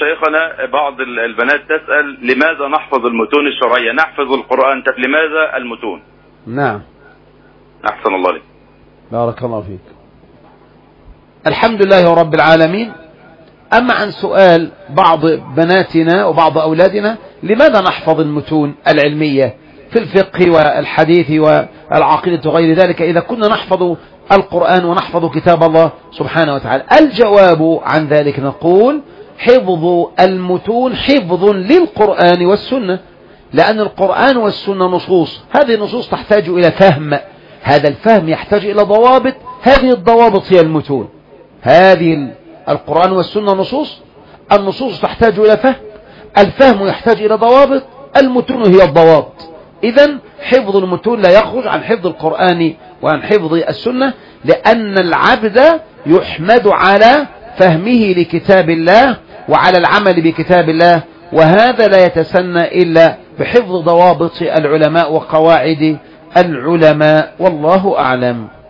شيخنا بعض البنات تسأل لماذا نحفظ المتون الشرعية؟ نحفظ القرآن، طب لماذا المتون؟ نعم. أحسن الله لك. بارك الله فيك. الحمد لله رب العالمين. أما عن سؤال بعض بناتنا وبعض أولادنا لماذا نحفظ المتون العلمية في الفقه والحديث والعقيدة وغير ذلك إذا كنا نحفظ القرآن ونحفظ كتاب الله سبحانه وتعالى؟ الجواب عن ذلك نقول حفظ المتون حفظ للقرآن والسنة، لأن القرآن والسنة نصوص، هذه النصوص تحتاج إلى فهم، هذا الفهم يحتاج إلى ضوابط، هذه الضوابط هي المتون. هذه القرآن والسنة نصوص، النصوص تحتاج إلى فهم، الفهم يحتاج إلى ضوابط، المتون هي الضوابط. إذن حفظ المتون لا يخرج عن حفظ القرآن وعن حفظ السنة، لأن العبد يحمد على فهمه لكتاب الله وعلى العمل بكتاب الله، وهذا لا يتسنى إلا بحفظ ضوابط العلماء وقواعد العلماء، والله أعلم.